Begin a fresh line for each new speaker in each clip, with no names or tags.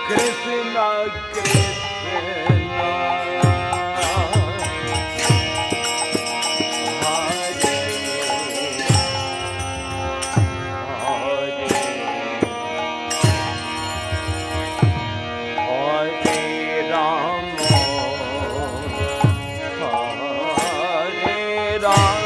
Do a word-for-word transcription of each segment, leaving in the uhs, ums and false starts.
Krishna, Krishna, Hare Hare Rama, Hare Rama.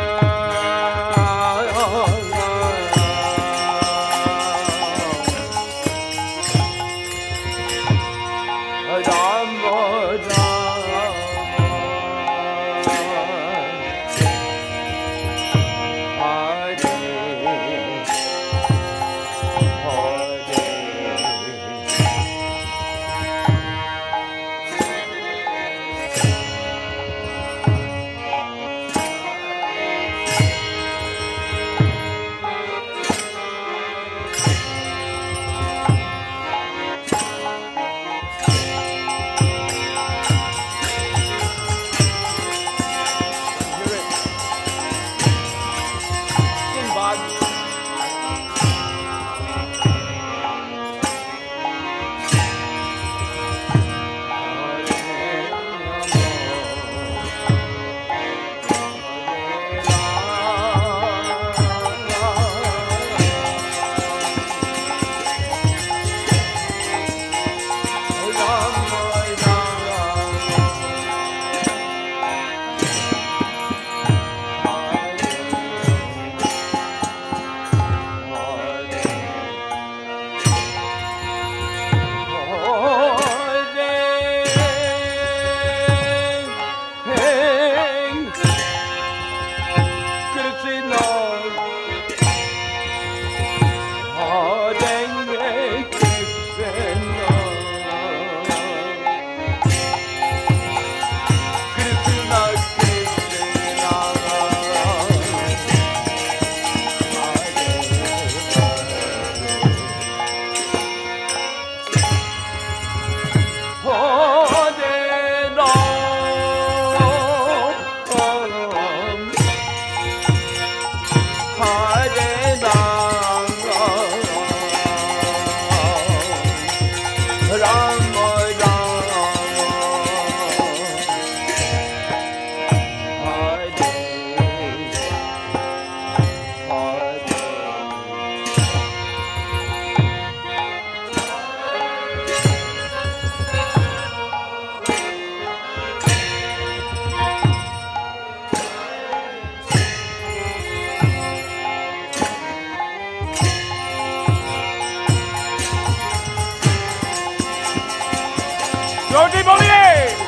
जोटी बोलिए।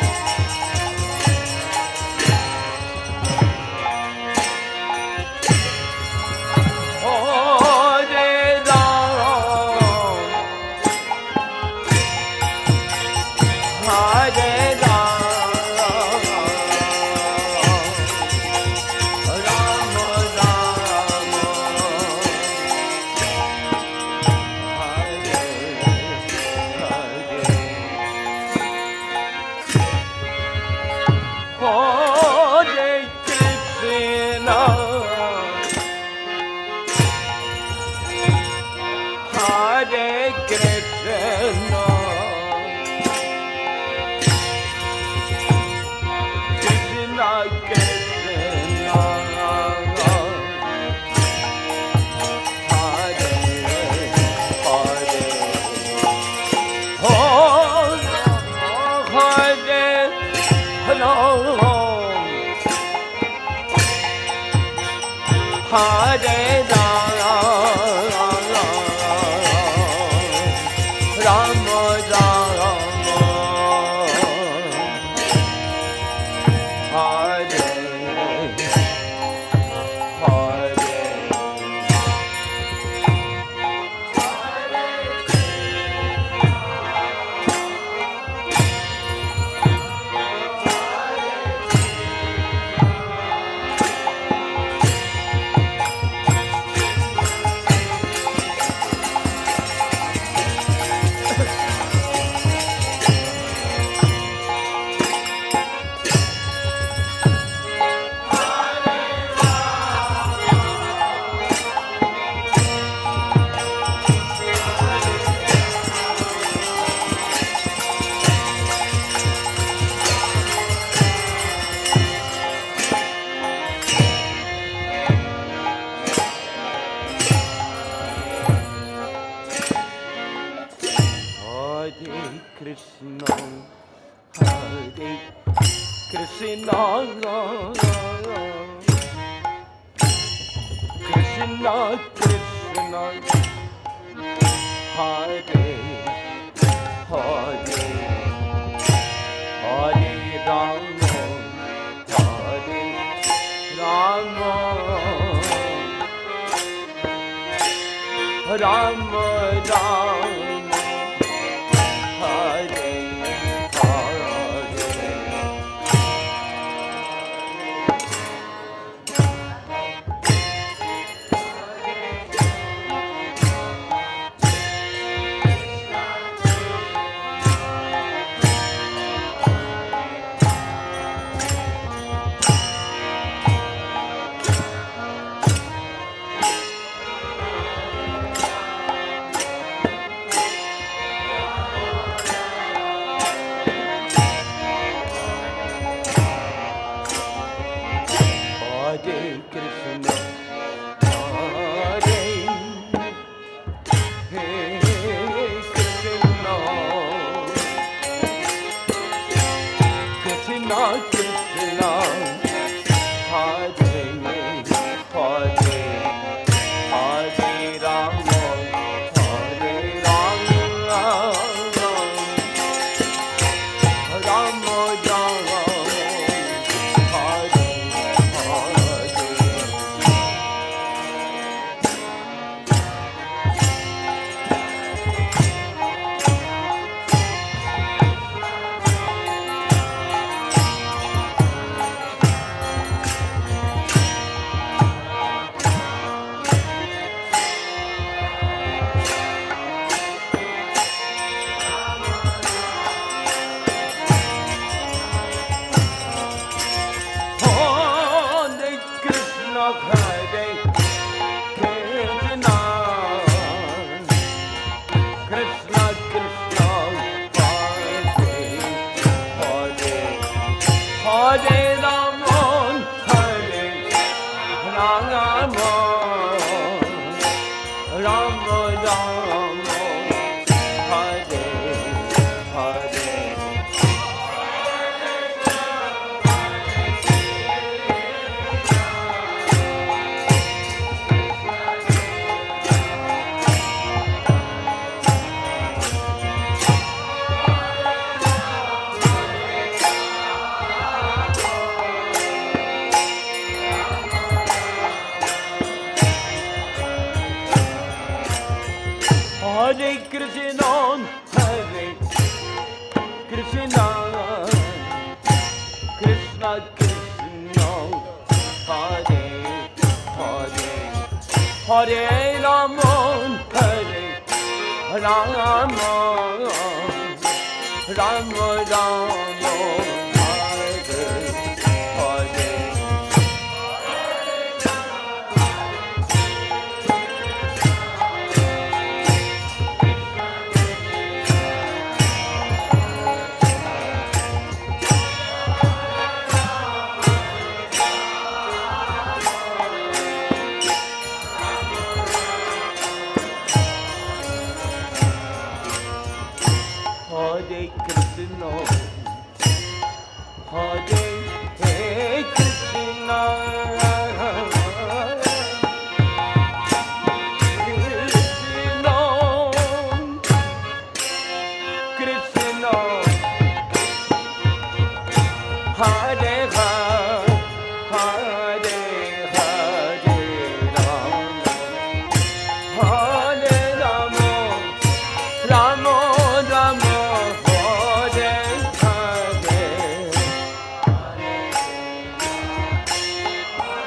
Hare Krishna, Hare Krishna, Krishna Krishna, Hare Hare, Hare Rama, Hare Rama, Rama Rama, Hare Hare. Hare Krishna, Hare Krishna, Krishna Krishna, Hare Hare, Hare Rama, Hare Rama, Rama Rama, Hare Hare Krishna, Hare Krishna, Krishna Krishna, Hare Hare, Hare Rama, Hare Rama, Rama Rama, Hare Hare. Hare Krishna, Hare Krishna, Krishna Krishna, Hare Hare, Hare Rama, Hare Rama, Rama Rama, Hare Hare.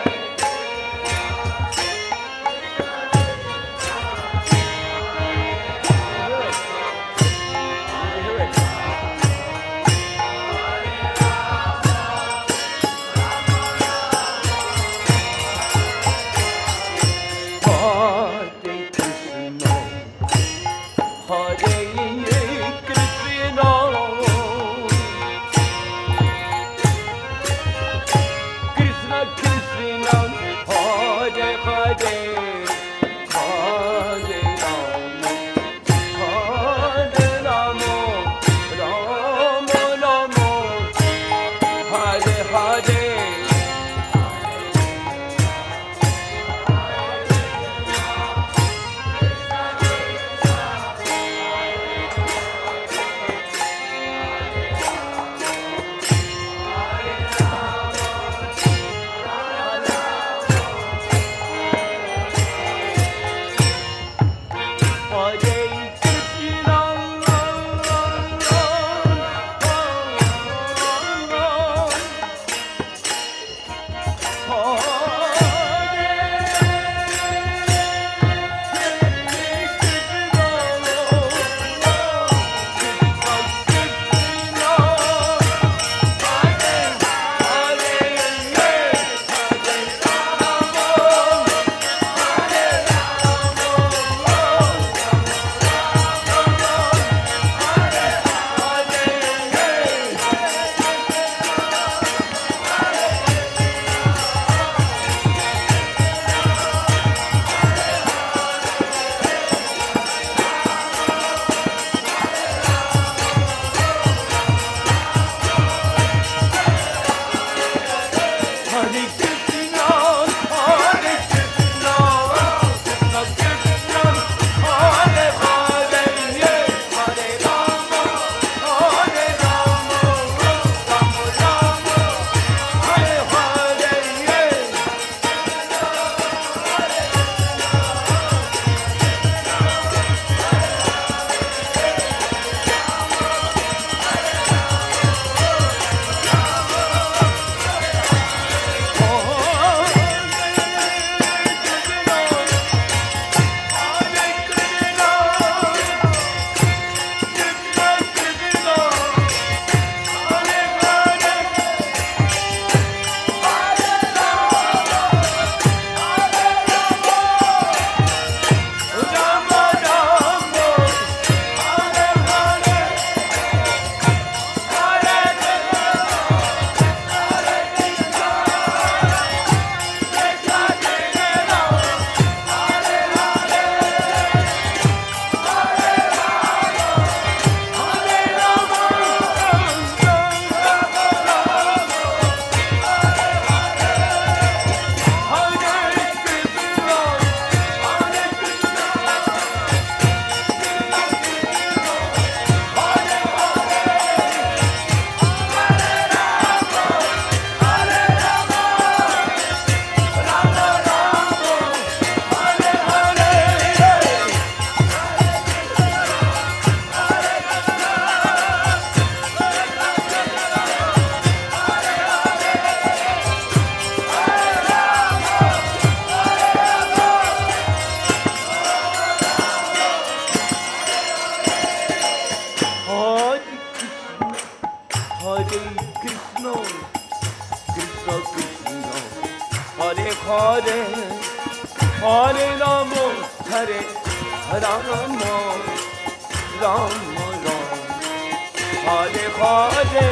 Hare Krishna, Krishna Krishna, Hare Hare, Hare Rama, Hare Rama, Rama Rama, Hare Hare.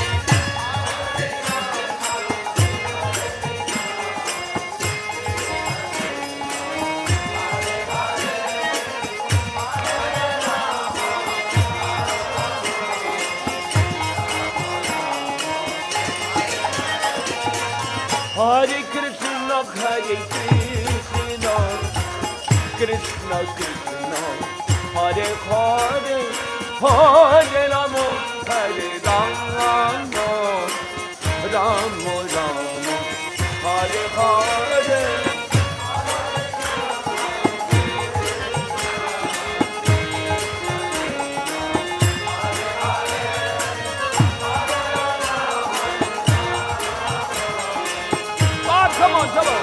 Hare Krishna, Hare Krishna, Krishna Krishna, Hare Hare, Hare Rama, Hare Rama, Rama Rama, Hare Hare. Come on, come on.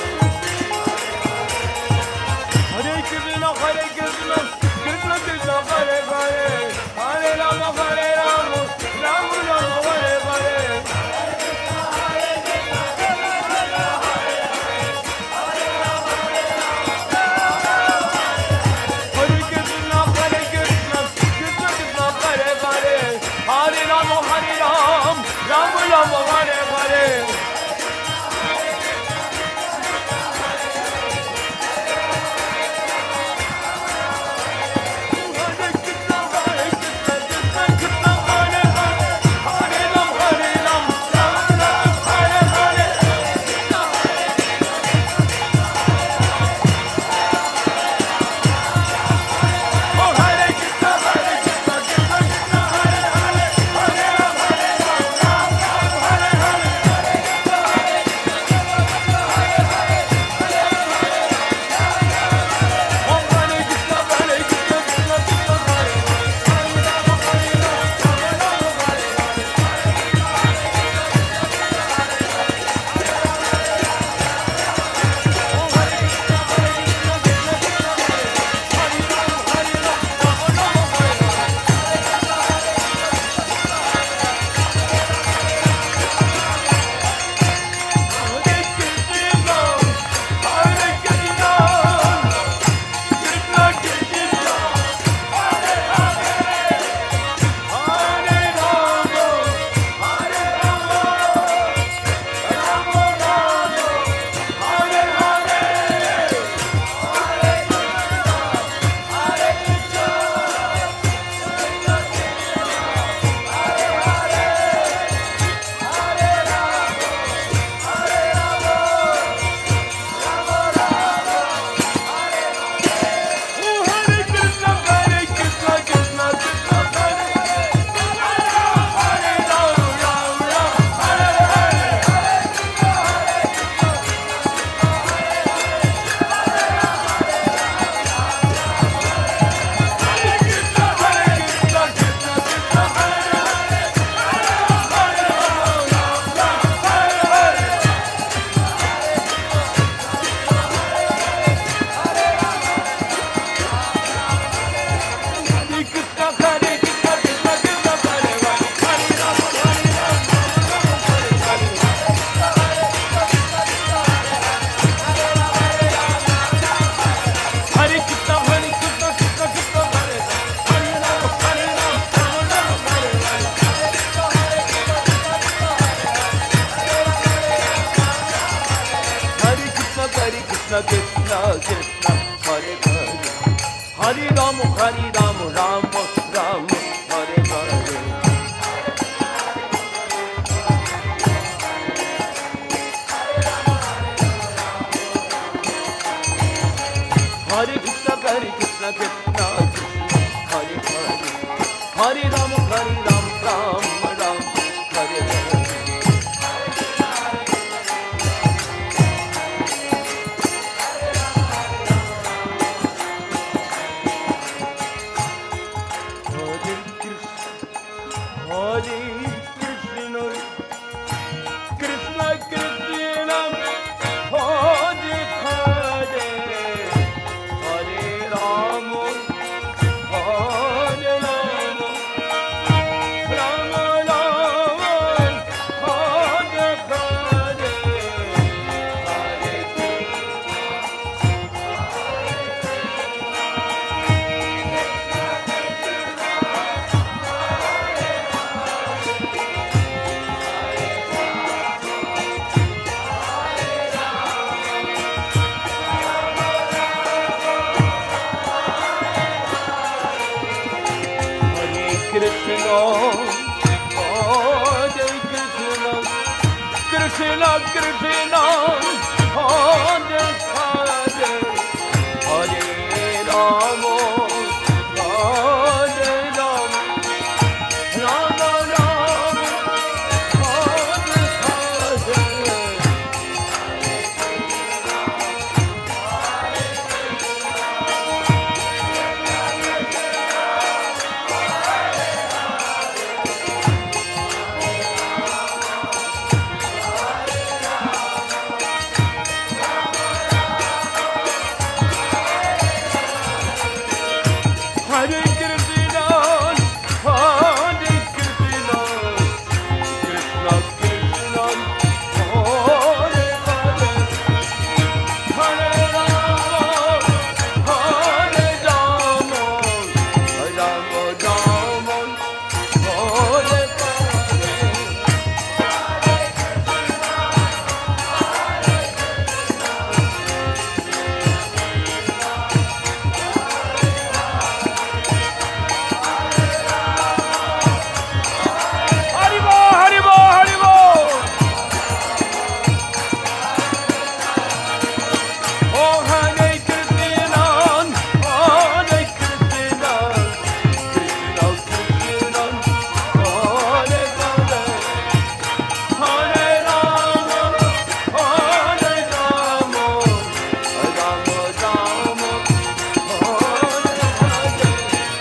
Hare Krishna, Hare Krishna, Krishna Krishna, Hare Hare, Hare Rama, Hare Rama, Rama Rama, Hare Hare. Hare Krishna, Hare Krishna, Krishna Krishna, Hare Hare, Hare Rama, Hare Rama, Rama Rama, Hare Hare. Krishna Krishna, Hare Hare, Hare Rama, Hare Rama, Rama Rama, Hare Hare. Hare Krishna, Hare Krishna, Krishna Krishna, Hare Hare, Hare Rama, Hare Rama, Rama Rama, Hare Hare. Rama Krishna, Hare Krishna, Krishna Krishna, Hare Hare, Hare Rama, Hare Rama, Rama Rama, Hare Hare. Hare Krishna, Hare Krishna, Krishna Krishna, Hare Hare, Hare Rama, Hare Rama, Rama Rama, Hare Hare.
Haribo, Haribo, Haribo.
Oh, Hare Krishna, Hare Krishna, Krishna Krishna, Hare Hare, Hare Rama, Hare Rama, Rama Rama, Hare Hare.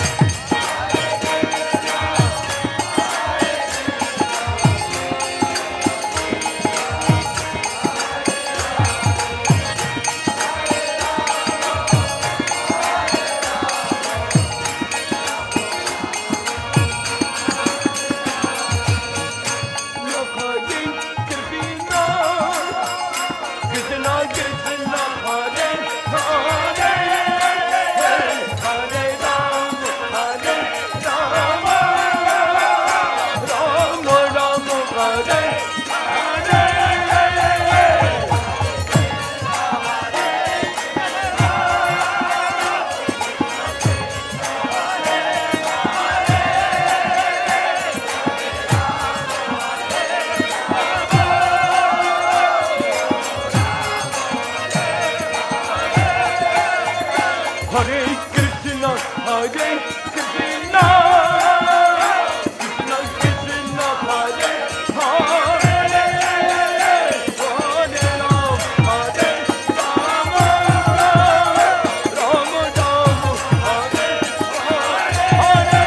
Krishna Krishna, Hare Hare, Hare Rama, Hare Rama, Rama Rama, Hare Hare. Hare Krishna, Hare Krishna, Krishna Krishna, Hare Hare, Hare Rama, Hare Rama, Rama Rama, Hare Hare.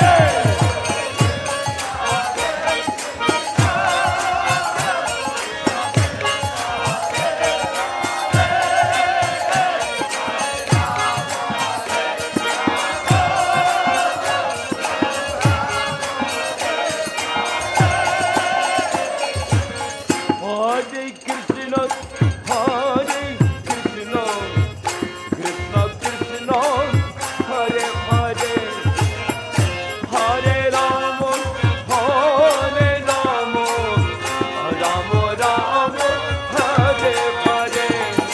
Hare Krishna, Hare Krishna, Krishna Krishna, Hare Hare, Hare Rama, Hare Rama, Rama Rama, Hare Hare.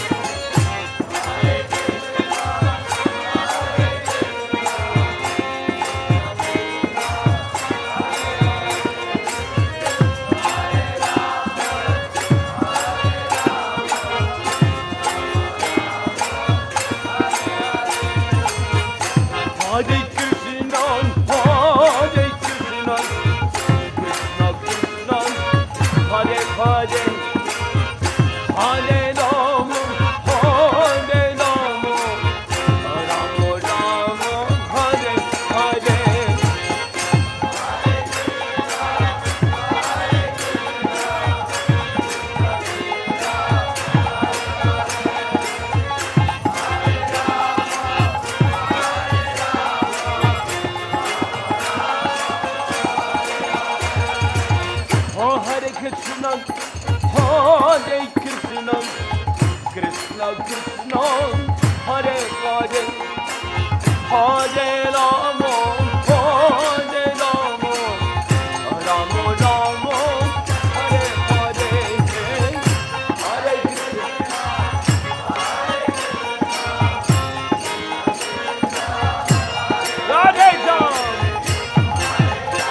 Hare Krishna, Hare Krishna, Krishna Krishna, Hare Hare, Hare Rama, Hare Rama, Rama Rama, Hare Hare. Oh, Hare Krishna, Hare Krishna, Krishna Krishna, Hare Hare, Hare Rama, Hare Rama, Rama Rama, Hare Hare, Hare Krishna. Radhe Jam.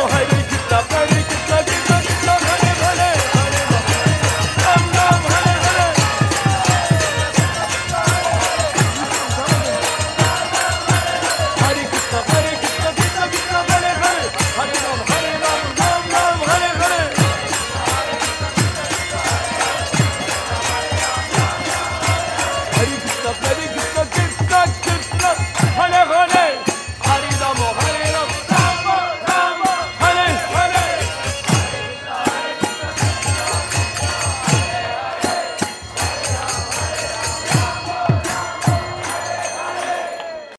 Hare